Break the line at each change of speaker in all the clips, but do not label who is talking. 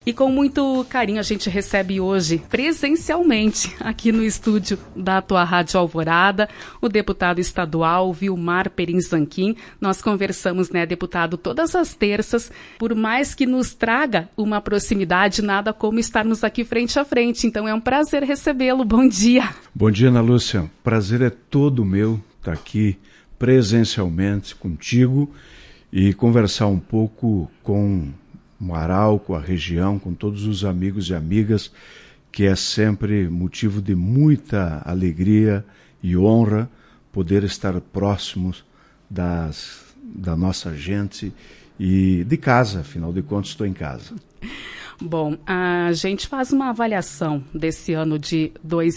E com muito carinho a gente recebe hoje, presencialmente, aqui no estúdio da tua Rádio Alvorada, o deputado estadual Vilmar Perim Zanquim. Nós conversamos, deputado, todas as terças, por mais que nos traga uma proximidade, nada como estarmos aqui frente a frente. Então é um prazer recebê-lo. Bom dia.
Bom dia, Ana Lúcia. Prazer é todo meu estar aqui presencialmente contigo e conversar um pouco com Marau, com a região, com todos os amigos e amigas, que é sempre motivo de muita alegria e honra poder estar próximos da nossa gente e de casa, afinal de contas estou em casa.
Bom, a gente faz uma avaliação desse ano de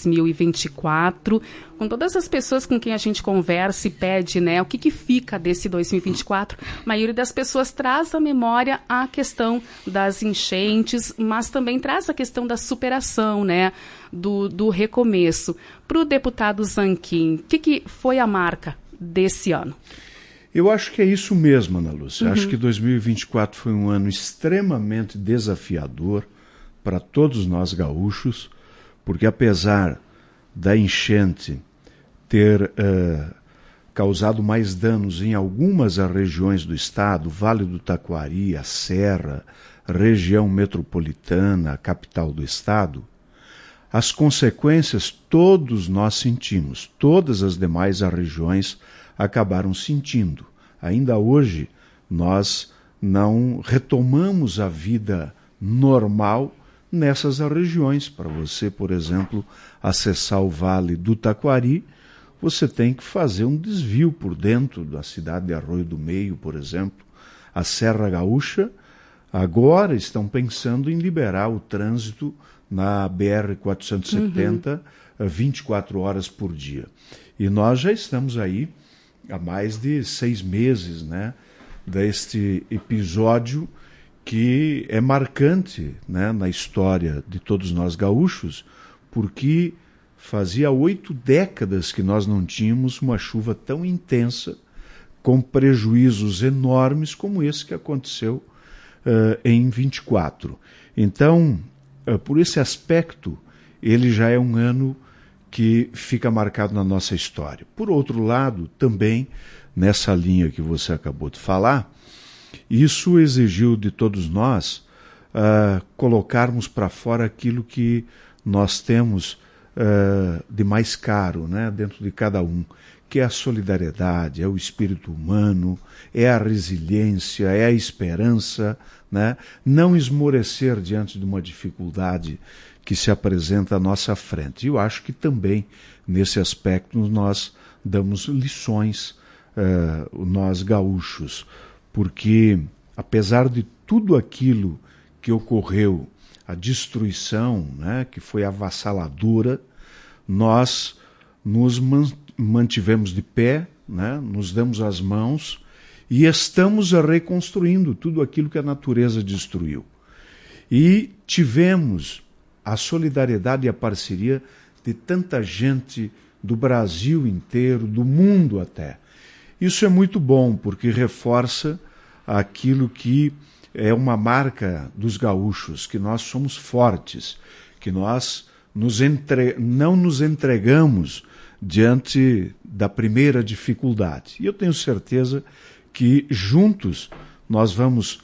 2024, com todas as pessoas com quem a gente conversa e pede, o que fica desse 2024. A maioria das pessoas traz à memória a questão das enchentes, mas também traz a questão da superação, do recomeço. Para o deputado Zanquim, o que foi a marca desse ano?
Eu acho que é isso mesmo, Ana Lúcia. Acho que 2024 foi um ano extremamente desafiador para todos nós gaúchos, porque apesar da enchente ter causado mais danos em algumas regiões do estado, Vale do Taquari, a Serra, região metropolitana, a capital do estado, as consequências todos nós sentimos, todas as demais regiões acabaram sentindo. Ainda hoje, nós não retomamos a vida normal nessas regiões. Para você, por exemplo, acessar o Vale do Taquari, você tem que fazer um desvio por dentro da cidade de Arroio do Meio, por exemplo. A Serra Gaúcha, agora estão pensando em liberar o trânsito na BR-470 24 horas por dia. E nós já estamos aí há mais de 6 meses, deste episódio que é marcante, na história de todos nós gaúchos, porque fazia 8 décadas que nós não tínhamos uma chuva tão intensa, com prejuízos enormes como esse que aconteceu em 24. Então, por esse aspecto, ele já é um ano que fica marcado na nossa história. Por outro lado, também, nessa linha que você acabou de falar, isso exigiu de todos nós colocarmos para fora aquilo que nós temos de mais caro, dentro de cada um, que é a solidariedade, é o espírito humano, é a resiliência, é a esperança, não esmorecer diante de uma dificuldade que se apresenta à nossa frente. Eu acho que também, nesse aspecto, nós damos lições, nós gaúchos, porque, apesar de tudo aquilo que ocorreu, a destruição, que foi avassaladora, nós nos mantivemos de pé, nos damos as mãos e estamos reconstruindo tudo aquilo que a natureza destruiu. E tivemos a solidariedade e a parceria de tanta gente do Brasil inteiro, do mundo até. Isso é muito bom, porque reforça aquilo que é uma marca dos gaúchos, que nós somos fortes, que nós não nos entregamos diante da primeira dificuldade. E eu tenho certeza que juntos nós vamos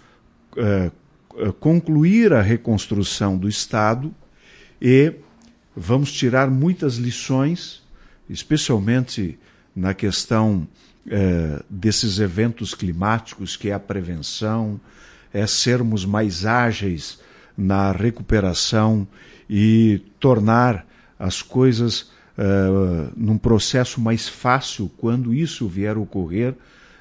concluir a reconstrução do Estado e vamos tirar muitas lições, especialmente na questão desses eventos climáticos, que é a prevenção, é sermos mais ágeis na recuperação e tornar as coisas num processo mais fácil quando isso vier a ocorrer,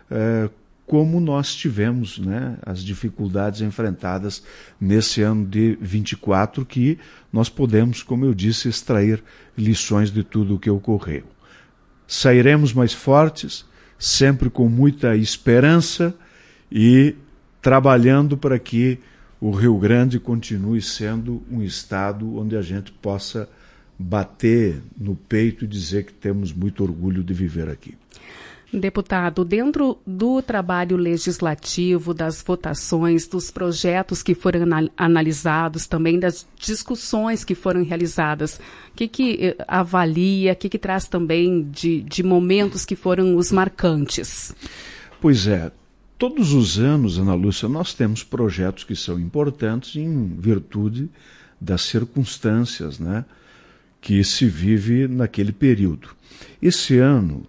como nós tivemos, as dificuldades enfrentadas nesse ano de 24, que nós podemos, como eu disse, extrair lições de tudo o que ocorreu. Sairemos mais fortes, sempre com muita esperança e trabalhando para que o Rio Grande continue sendo um estado onde a gente possa bater no peito e dizer que temos muito orgulho de viver aqui.
Deputado, dentro do trabalho legislativo, das votações, dos projetos que foram analisados, também das discussões que foram realizadas, o que avalia, o que traz também de momentos que foram os marcantes?
Pois é, todos os anos, Ana Lúcia, nós temos projetos que são importantes em virtude das circunstâncias, né, que se vive naquele período. Esse ano,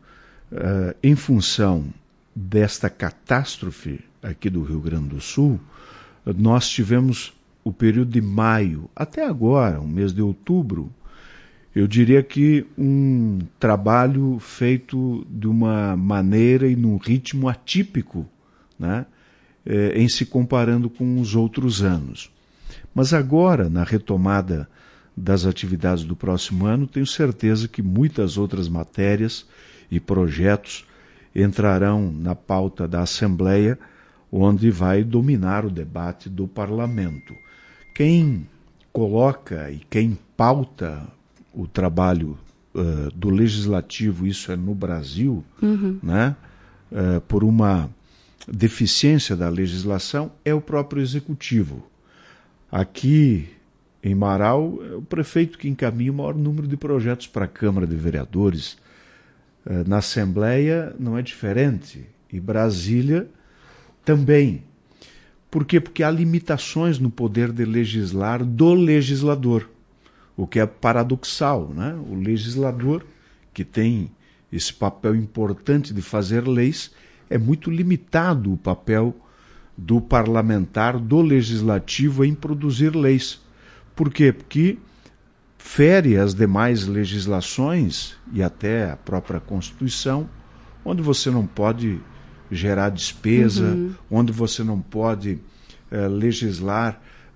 em função desta catástrofe aqui do Rio Grande do Sul, nós tivemos o período de maio até agora, o mês de outubro, eu diria que um trabalho feito de uma maneira e num ritmo atípico, né, em se comparando com os outros anos. Mas agora, na retomada das atividades do próximo ano, tenho certeza que muitas outras matérias e projetos entrarão na pauta da Assembleia, onde vai dominar o debate do Parlamento. Quem coloca e quem pauta o trabalho do Legislativo, isso é no Brasil, né, por uma deficiência da legislação, é o próprio Executivo. Aqui em Marau, é o prefeito que encaminha o maior número de projetos para a Câmara de Vereadores. Na Assembleia não é diferente, e Brasília também. Por quê? Porque há limitações no poder de legislar do legislador, o que é paradoxal, né? O legislador, que tem esse papel importante de fazer leis, é muito limitado o papel do parlamentar, do legislativo em produzir leis. Por quê? Porque fere as demais legislações e até a própria Constituição, onde você não pode gerar despesa, onde você não pode legislar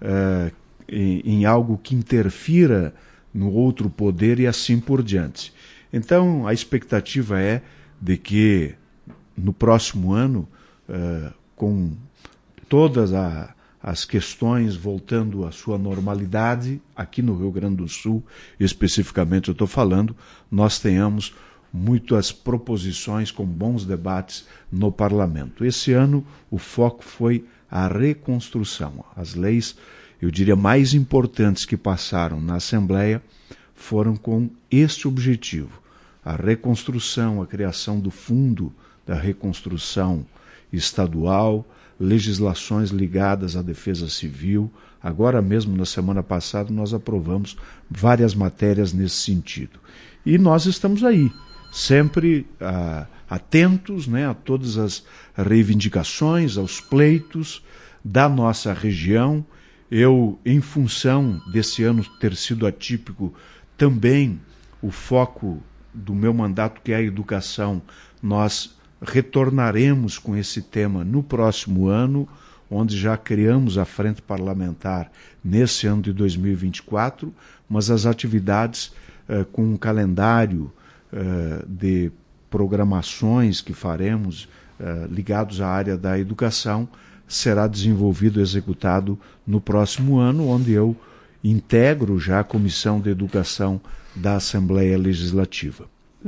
em algo que interfira no outro poder e assim por diante. Então, a expectativa é de que no próximo ano, com todas as questões voltando à sua normalidade, aqui no Rio Grande do Sul, especificamente eu estou falando, nós tenhamos muitas proposições com bons debates no Parlamento. Esse ano o foco foi a reconstrução. As leis, eu diria, mais importantes que passaram na Assembleia foram com este objetivo. A reconstrução, a criação do Fundo da Reconstrução Estadual, legislações ligadas à defesa civil. Agora mesmo, na semana passada, nós aprovamos várias matérias nesse sentido. E nós estamos aí, sempre atentos, né, a todas as reivindicações, aos pleitos da nossa região. Eu, em função desse ano ter sido atípico, também o foco do meu mandato, que é a educação, nós retornaremos com esse tema no próximo ano, onde já criamos a frente parlamentar nesse ano de 2024, mas as atividades com um calendário de programações que faremos ligados à área da educação será desenvolvido e executado no próximo ano, onde eu integro já a Comissão de Educação da Assembleia Legislativa.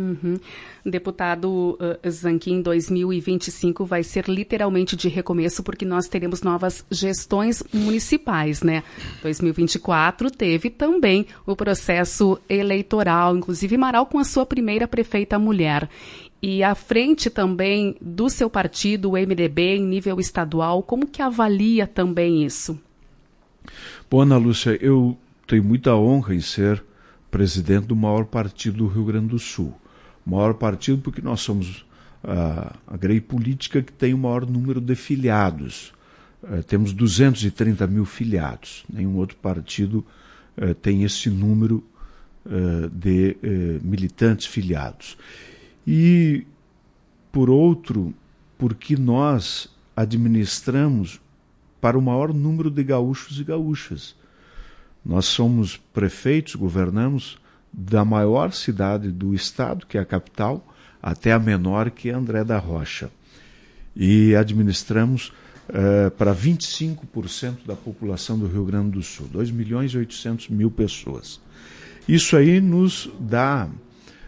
Deputado Zanquim, 2025 vai ser literalmente de recomeço, porque nós teremos novas gestões municipais, né? 2024 teve também o processo eleitoral, inclusive Marau com a sua primeira prefeita mulher. E à frente também do seu partido, o MDB, em nível estadual, como que avalia também isso?
Bom, Ana Lúcia, eu tenho muita honra em ser presidente do maior partido do Rio Grande do Sul. Maior partido porque nós somos a grei política que tem o maior número de filiados. Temos 230 mil filiados. Nenhum outro partido tem esse número de militantes filiados. E, por outro, porque nós administramos para o maior número de gaúchos e gaúchas. Nós somos prefeitos, governamos da maior cidade do estado, que é a capital, até a menor, que é André da Rocha. E administramos para 25% da população do Rio Grande do Sul, 2.800.000 pessoas. Isso aí nos dá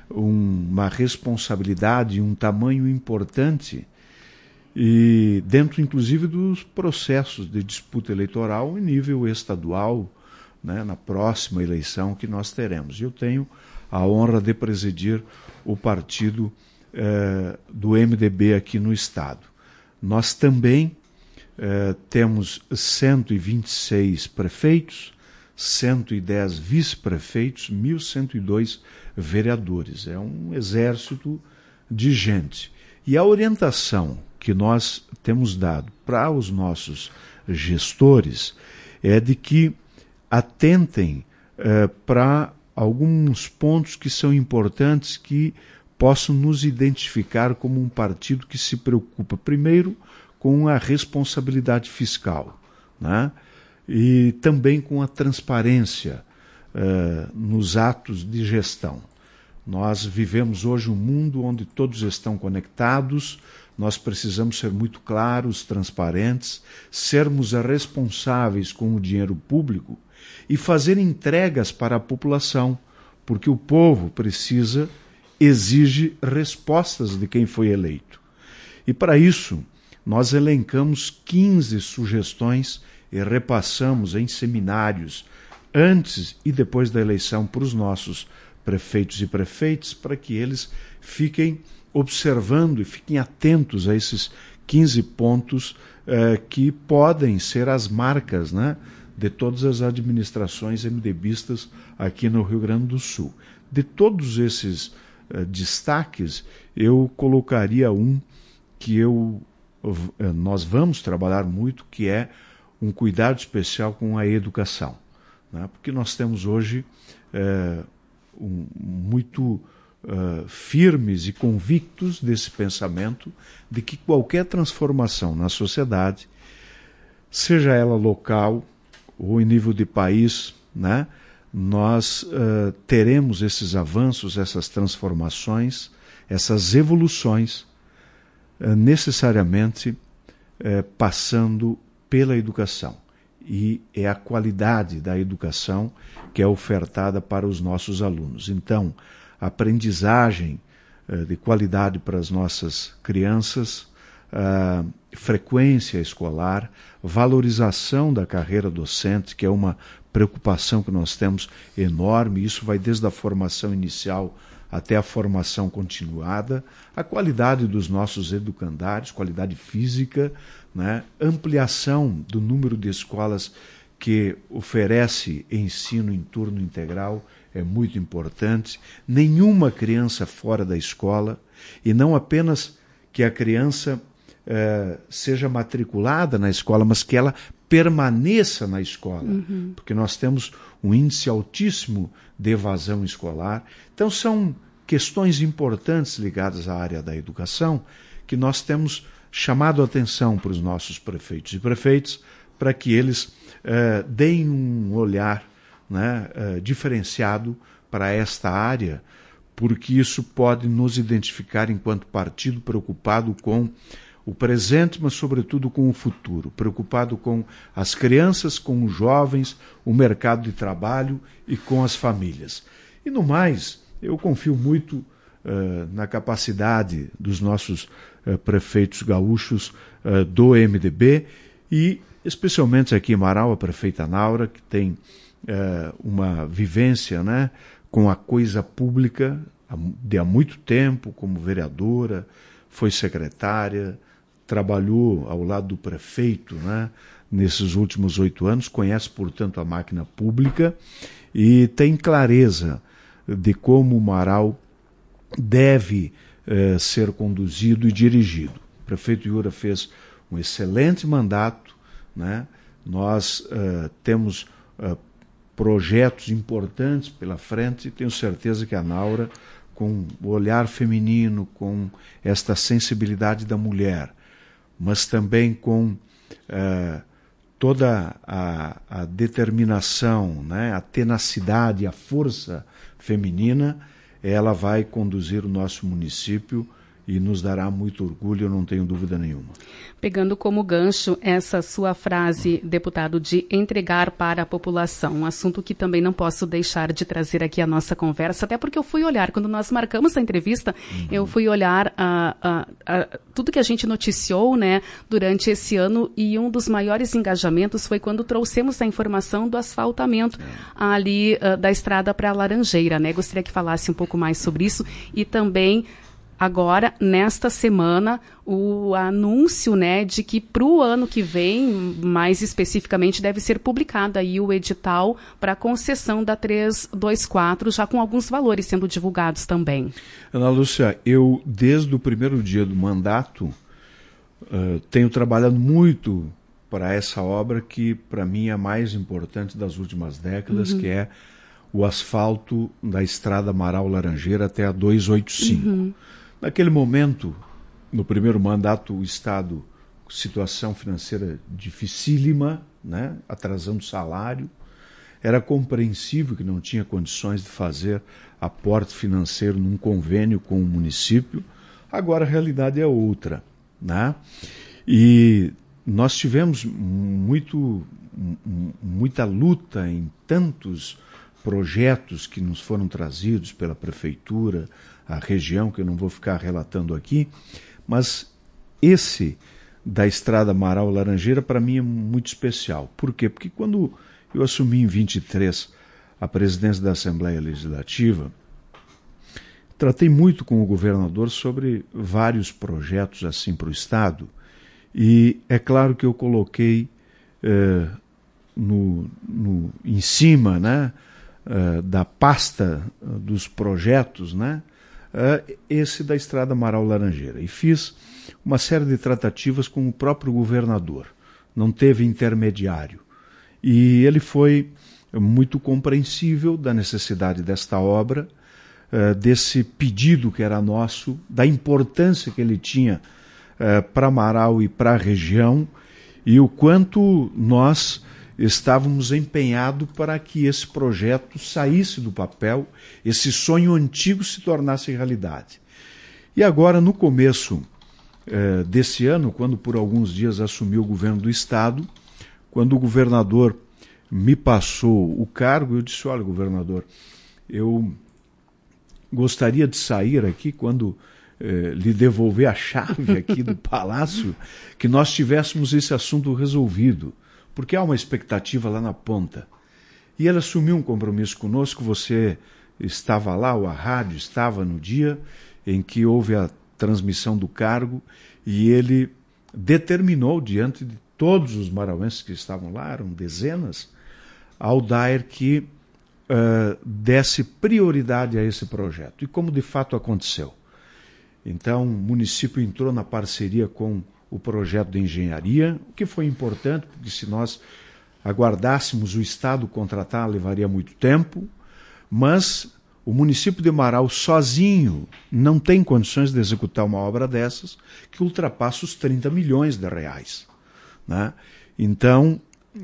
uma responsabilidade, um tamanho importante, e dentro inclusive dos processos de disputa eleitoral em nível estadual, né, na próxima eleição que nós teremos. Eu tenho a honra de presidir o partido do MDB aqui no estado. Nós também temos 126 prefeitos, 110 vice-prefeitos, 1.102 vereadores. É um exército de gente. E a orientação que nós temos dado para os nossos gestores é de que atentem para alguns pontos que são importantes, que possam nos identificar como um partido que se preocupa, primeiro, com a responsabilidade fiscal, né? E também com a transparência nos atos de gestão. Nós vivemos hoje um mundo onde todos estão conectados, nós precisamos ser muito claros, transparentes, sermos responsáveis com o dinheiro público e fazer entregas para a população, porque o povo precisa, exige respostas de quem foi eleito. E para isso, nós elencamos 15 sugestões e repassamos em seminários antes e depois da eleição para os nossos prefeitos e prefeitas, para que eles fiquem observando e fiquem atentos a esses 15 pontos que podem ser as marcas, né, de todas as administrações MDBistas aqui no Rio Grande do Sul. De todos esses destaques, eu colocaria um que nós vamos trabalhar muito, que é um cuidado especial com a educação, né? Porque nós temos hoje muito firmes e convictos desse pensamento de que qualquer transformação na sociedade, seja ela local ou em nível de país, né, nós teremos esses avanços, essas transformações, essas evoluções, necessariamente passando pela educação. E é a qualidade da educação que é ofertada para os nossos alunos. Então, aprendizagem de qualidade para as nossas crianças, frequência escolar, valorização da carreira docente, que é uma preocupação que nós temos enorme. Isso vai desde a formação inicial até a formação continuada, a qualidade dos nossos educandários, qualidade física, né? Ampliação do número de escolas que oferece ensino em turno integral é muito importante. Nenhuma criança fora da escola, e não apenas que a criança seja matriculada na escola, mas que ela permaneça na escola, porque nós temos um índice altíssimo de evasão escolar. Então são questões importantes ligadas à área da educação que nós temos chamado a atenção para os nossos prefeitos e prefeitas, para que eles deem um olhar, né, diferenciado para esta área, porque isso pode nos identificar enquanto partido preocupado com o presente, mas sobretudo com o futuro, preocupado com as crianças, com os jovens, o mercado de trabalho e com as famílias. E no mais, eu confio muito na capacidade dos nossos prefeitos gaúchos do MDB e especialmente aqui em Marau, a prefeita Naura, que tem uma vivência, né, com a coisa pública de há muito tempo, como vereadora, foi secretária, trabalhou ao lado do prefeito, né, nesses últimos 8 anos, conhece, portanto, a máquina pública e tem clareza de como o Marau deve ser conduzido e dirigido. O prefeito Yura fez um excelente mandato, né? Nós temos projetos importantes pela frente e tenho certeza que a Naura, com o olhar feminino, com esta sensibilidade da mulher, mas também com toda a determinação, né, a tenacidade, a força feminina, ela vai conduzir o nosso município e nos dará muito orgulho, eu não tenho dúvida nenhuma.
Pegando como gancho essa sua frase, deputado, de entregar para a população, um assunto que também não posso deixar de trazer aqui à nossa conversa, até porque eu fui olhar, quando nós marcamos a entrevista, eu fui olhar tudo que a gente noticiou, né, durante esse ano, e um dos maiores engajamentos foi quando trouxemos a informação do asfaltamento ali da estrada para a Laranjeira, né? Gostaria que falasse um pouco mais sobre isso e também agora, nesta semana, o anúncio, né, de que para o ano que vem, mais especificamente, deve ser publicado aí o edital para a concessão da 324, já com alguns valores sendo divulgados também.
Ana Lúcia, eu, desde o primeiro dia do mandato, tenho trabalhado muito para essa obra que, para mim, é a mais importante das últimas décadas, que é o asfalto da estrada Amaral-Laranjeira até a 285. Naquele momento, no primeiro mandato, o Estado, situação financeira dificílima, né, atrasando salário, era compreensível que não tinha condições de fazer aporte financeiro num convênio com o município. Agora a realidade é outra, né? E nós tivemos muita luta em tantos projetos que nos foram trazidos pela prefeitura, a região, que eu não vou ficar relatando aqui, mas esse da estrada Amaral-Laranjeira para mim é muito especial. Por quê? Porque quando eu assumi em 23 a presidência da Assembleia Legislativa, tratei muito com o governador sobre vários projetos assim para o Estado, e é claro que eu coloquei em cima, né, da pasta dos projetos, né, esse da estrada Amaral-Laranjeira. E fiz uma série de tratativas com o próprio governador. Não teve intermediário. E ele foi muito compreensível da necessidade desta obra, desse pedido que era nosso, da importância que ele tinha para Amaral e para a região, e o quanto nós estávamos empenhados para que esse projeto saísse do papel, esse sonho antigo se tornasse realidade. E agora, no começo desse ano, quando por alguns dias assumi o governo do Estado, quando o governador me passou o cargo, eu disse: olha, governador, eu gostaria de sair aqui quando lhe devolver a chave aqui do palácio, que nós tivéssemos esse assunto resolvido, porque há uma expectativa lá na ponta. E ele assumiu um compromisso conosco, você estava lá, ou a rádio estava no dia em que houve a transmissão do cargo, e ele determinou, diante de todos os marauenses que estavam lá, eram dezenas, ao DAER que desse prioridade a esse projeto. E como de fato aconteceu. Então, o município entrou na parceria com o projeto de engenharia, o que foi importante, porque se nós aguardássemos o Estado contratar, levaria muito tempo, mas o município de Amaral sozinho não tem condições de executar uma obra dessas que ultrapassa os 30 milhões de reais. Né? Então,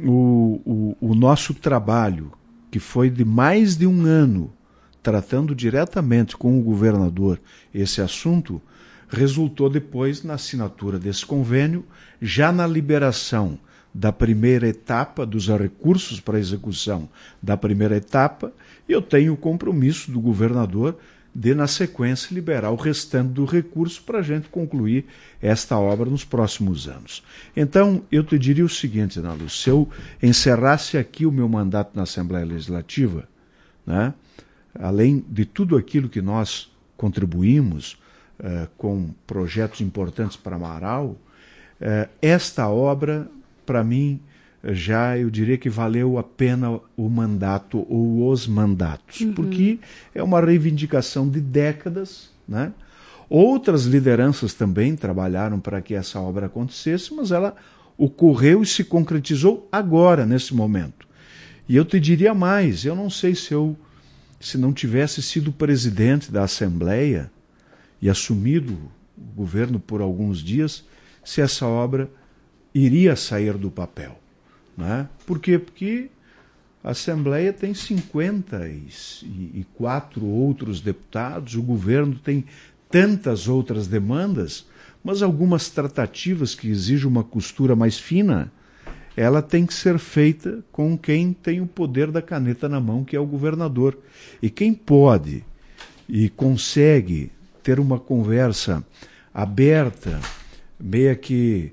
o nosso trabalho, que foi de mais de um ano, tratando diretamente com o governador esse assunto, resultou depois na assinatura desse convênio, já na liberação da primeira etapa, dos recursos para a execução da primeira etapa, e eu tenho o compromisso do governador de, na sequência, liberar o restante do recurso para a gente concluir esta obra nos próximos anos. Então, eu te diria o seguinte, Ana Lúcia, se eu encerrasse aqui o meu mandato na Assembleia Legislativa, né, além de tudo aquilo que nós contribuímos com projetos importantes para Amaral, esta obra, para mim, já eu diria que valeu a pena o mandato ou os mandatos, porque é uma reivindicação de décadas, né? Outras lideranças também trabalharam para que essa obra acontecesse, mas ela ocorreu e se concretizou agora, nesse momento. E eu te diria mais, eu não sei se não tivesse sido presidente da Assembleia e assumido o governo por alguns dias, se essa obra iria sair do papel. Né? Por quê? Porque a Assembleia tem 54 outros deputados, o governo tem tantas outras demandas, mas algumas tratativas que exigem uma costura mais fina, ela tem que ser feita com quem tem o poder da caneta na mão, que é o governador. E quem pode e consegue ter uma conversa aberta, meio que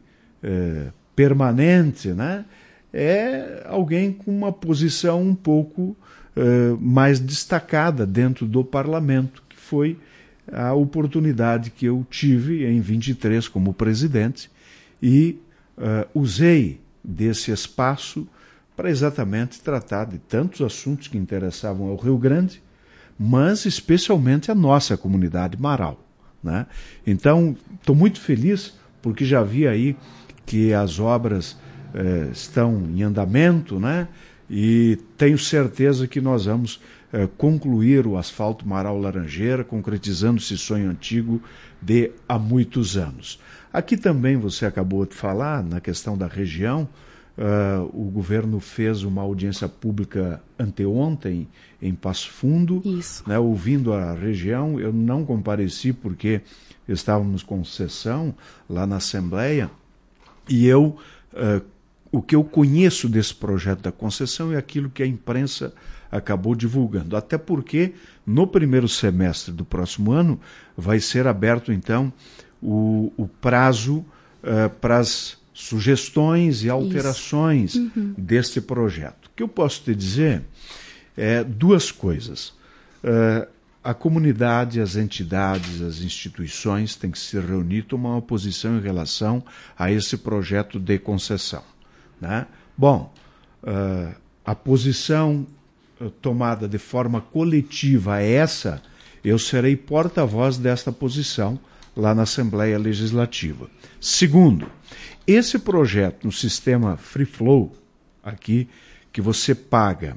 permanente, né? É alguém com uma posição um pouco mais destacada dentro do parlamento, que foi a oportunidade que eu tive em 23 como presidente e usei desse espaço para exatamente tratar de tantos assuntos que interessavam ao Rio Grande, mas especialmente a nossa comunidade Marau, né? Então, estou muito feliz porque já vi aí que as obras estão em andamento, né? E tenho certeza que nós vamos concluir o asfalto Marau-Laranjeira, concretizando esse sonho antigo de há muitos anos. Aqui também você acabou de falar, na questão da região, o governo fez uma audiência pública anteontem em Passo Fundo, né, ouvindo a região. Eu não compareci porque estávamos com sessão lá na Assembleia, e o que eu conheço desse projeto da concessão é aquilo que a imprensa acabou divulgando. Até porque no primeiro semestre do próximo ano vai ser aberto então o prazo para as sugestões e alterações deste projeto. O que eu posso te dizer é duas coisas. A comunidade, as entidades, as instituições têm que se reunir e tomar uma posição em relação a esse projeto de concessão, né? Bom, a posição tomada de forma coletiva é essa. Eu serei porta-voz desta posição lá na Assembleia Legislativa. Segundo, esse projeto no sistema Free Flow, aqui, que você paga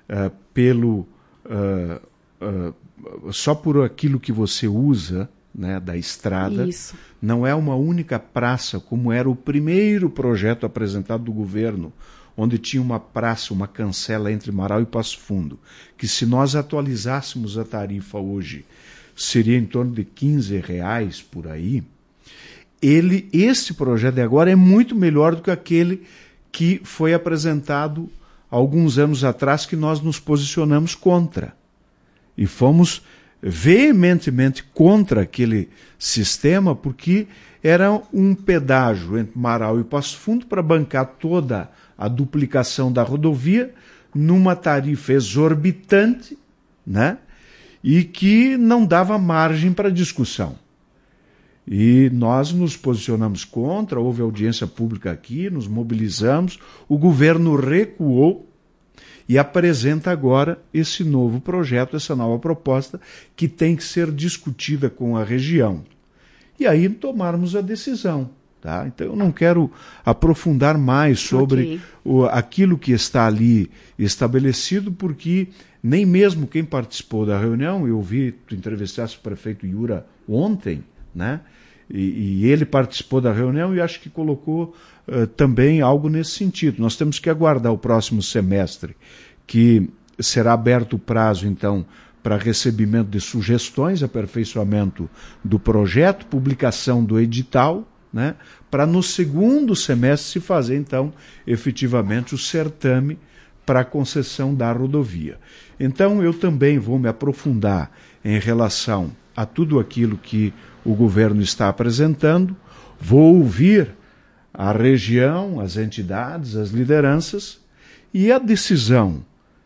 só por aquilo que você usa, né, da estrada. Isso. Não é uma única praça, como era o primeiro projeto apresentado do governo, onde tinha uma praça, uma cancela entre Marau e Passo Fundo, que se nós atualizássemos a tarifa hoje, seria em torno de R$15 por aí. Esse projeto de agora é muito melhor do que aquele que foi apresentado há alguns anos atrás, que nós nos posicionamos contra. E fomos veementemente contra aquele sistema, porque era um pedágio entre Marau e Passo Fundo para bancar toda a duplicação da rodovia numa tarifa exorbitante, né? E que não dava margem para discussão. E nós nos posicionamos contra, houve audiência pública aqui, nos mobilizamos, o governo recuou e apresenta agora esse novo projeto, essa nova proposta, que tem que ser discutida com a região. E aí tomarmos a decisão. Tá? Então eu não quero aprofundar mais sobre aquilo que está ali estabelecido, porque nem mesmo quem participou da reunião, eu vi, tu entrevistaste o prefeito Iura ontem, né? E ele participou da reunião e acho que colocou também algo nesse sentido. Nós temos que aguardar o próximo semestre, que será aberto o prazo, então, para recebimento de sugestões, aperfeiçoamento do projeto, publicação do edital, né, para no segundo semestre se fazer, então, efetivamente o certame para a concessão da rodovia. Então, eu também vou me aprofundar em relação a tudo aquilo que o governo está apresentando, vou ouvir a região, as entidades, as lideranças, e a decisão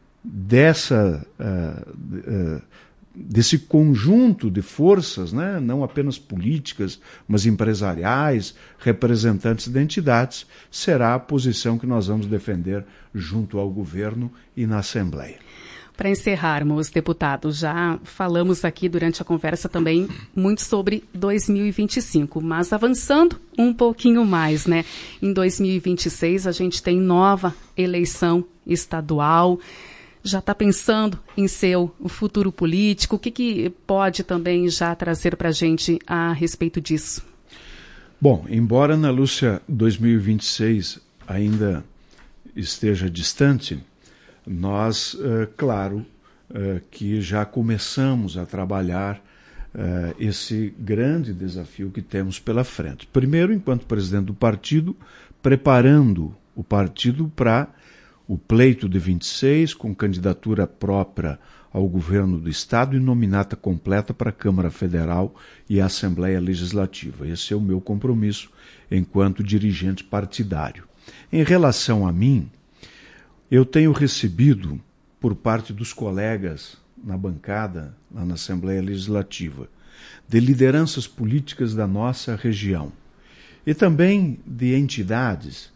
desse conjunto de forças, né, não apenas políticas, mas empresariais, representantes de entidades, será a posição que nós vamos defender junto ao governo e na Assembleia.
Para encerrarmos, deputado, já falamos aqui durante a conversa também muito sobre 2025, mas avançando um pouquinho mais, né? Em 2026 a gente tem nova eleição estadual. Já está pensando em seu futuro político? O que pode também já trazer para a gente a respeito disso?
Bom, embora, Ana Lúcia, 2026 ainda esteja distante, nós, claro, que já começamos a trabalhar esse grande desafio que temos pela frente. Primeiro, enquanto presidente do partido, preparando o partido para o pleito de 26, com candidatura própria ao governo do Estado e nominata completa para a Câmara Federal e a Assembleia Legislativa. Esse é o meu compromisso enquanto dirigente partidário. Em relação a mim, eu tenho recebido, por parte dos colegas na bancada, lá na Assembleia Legislativa, de lideranças políticas da nossa região e também de entidades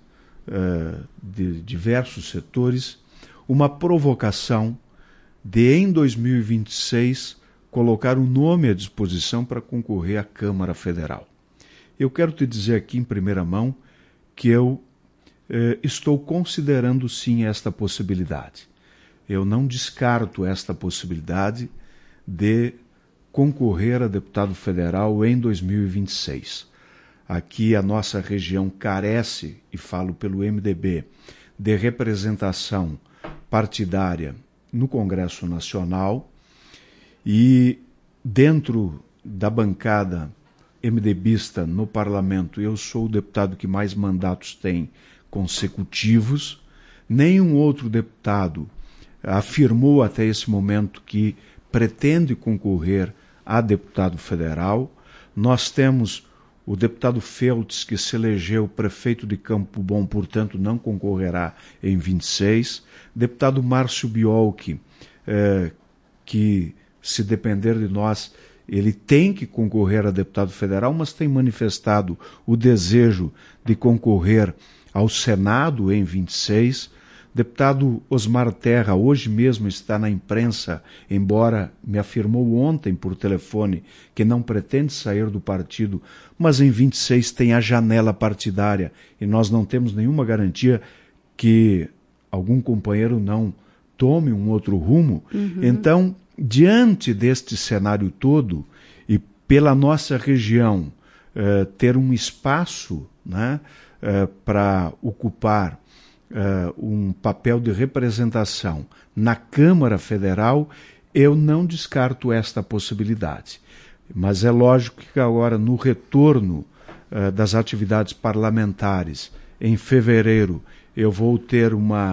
de diversos setores, uma provocação de, em 2026, colocar um nome à disposição para concorrer à Câmara Federal. Eu quero te dizer aqui em primeira mão que eu estou considerando sim esta possibilidade. Eu não descarto esta possibilidade de concorrer a deputado federal em 2026. Aqui a nossa região carece, e falo pelo MDB, de representação partidária no Congresso Nacional, e dentro da bancada MDBista no Parlamento eu sou o deputado que mais mandatos tem consecutivos. Nenhum outro deputado afirmou até esse momento que pretende concorrer a deputado federal. Nós temos o deputado Feltz, que se elegeu prefeito de Campo Bom, portanto não concorrerá em 26. Deputado Márcio Biolchi, que se depender de nós, ele tem que concorrer a deputado federal, mas tem manifestado o desejo de concorrer ao Senado em 26. Deputado Osmar Terra, hoje mesmo está na imprensa, embora me afirmou ontem por telefone que não pretende sair do partido, mas em 26 tem a janela partidária e nós não temos nenhuma garantia que algum companheiro não tome um outro rumo. Então, diante deste cenário todo e pela nossa região ter um espaço, né, para ocupar um papel de representação na Câmara Federal, eu não descarto esta possibilidade. Mas é lógico que agora, no retorno das atividades parlamentares, em fevereiro, eu vou ter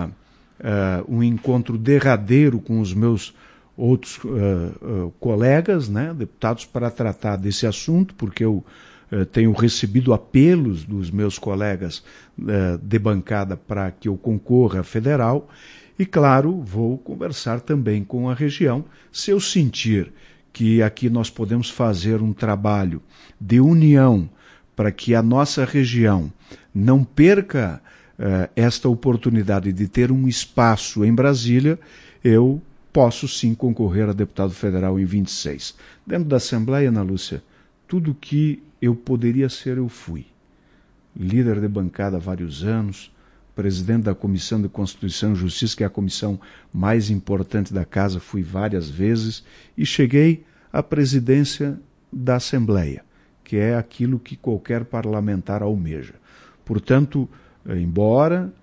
um encontro derradeiro com os meus outros colegas, né, deputados, para tratar desse assunto, porque eu tenho recebido apelos dos meus colegas de bancada para que eu concorra à federal e, claro, vou conversar também com a região. Se eu sentir que aqui nós podemos fazer um trabalho de união para que a nossa região não perca esta oportunidade de ter um espaço em Brasília, eu posso sim concorrer a deputado federal em 26. Dentro da Assembleia, Ana Lúcia, tudo que eu poderia ser, eu fui. Líder de bancada há vários anos, presidente da Comissão de Constituição e Justiça, que é a comissão mais importante da casa, fui várias vezes, e cheguei à presidência da Assembleia, que é aquilo que qualquer parlamentar almeja. Portanto, embora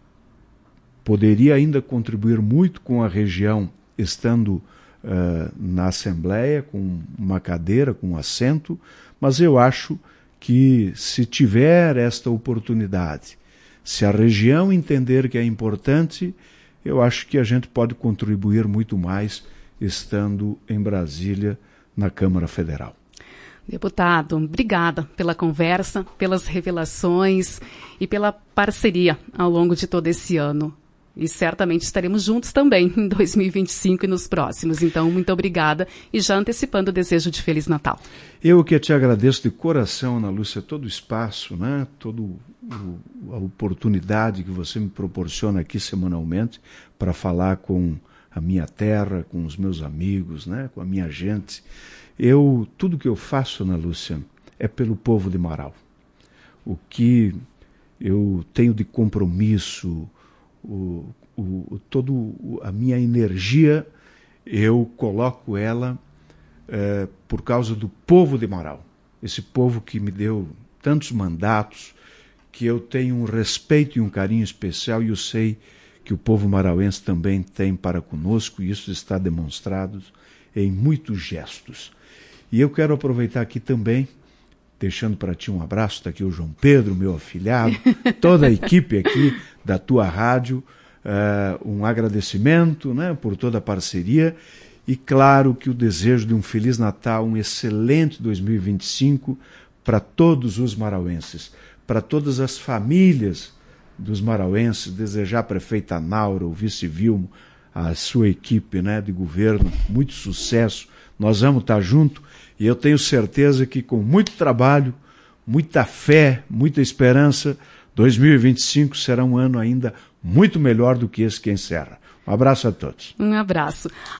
poderia ainda contribuir muito com a região, estando na Assembleia, com uma cadeira, com um assento, mas eu acho que se tiver esta oportunidade, se a região entender que é importante, eu acho que a gente pode contribuir muito mais estando em Brasília, na Câmara Federal.
Deputado, obrigada pela conversa, pelas revelações e pela parceria ao longo de todo esse ano. E certamente estaremos juntos também em 2025 e nos próximos. Então, muito obrigada e já antecipando o desejo de Feliz Natal.
Eu que te agradeço de coração, Ana Lúcia, todo o espaço, né? Toda a oportunidade que você me proporciona aqui semanalmente para falar com a minha terra, com os meus amigos, né? Com a minha gente. Tudo que eu faço, Ana Lúcia, é pelo povo de Marau. O que eu tenho de compromisso, toda a minha energia, eu coloco ela por causa do povo de Marau. Esse povo que me deu tantos mandatos, que eu tenho um respeito e um carinho especial, e eu sei que o povo marauense também tem para conosco, e isso está demonstrado em muitos gestos. E eu quero aproveitar aqui também, deixando para ti um abraço, está aqui o João Pedro, meu afilhado, toda a equipe aqui da tua rádio, um agradecimento, né, por toda a parceria e claro que o desejo de um Feliz Natal, um excelente 2025 para todos os marauenses, para todas as famílias dos marauenses, desejar à prefeita Naura, o vice Vilmo, a sua equipe, né, de governo, muito sucesso, nós vamos estar juntos e eu tenho certeza que com muito trabalho, muita fé, muita esperança, 2025 será um ano ainda muito melhor do que esse que encerra. Um abraço a todos.
Um abraço.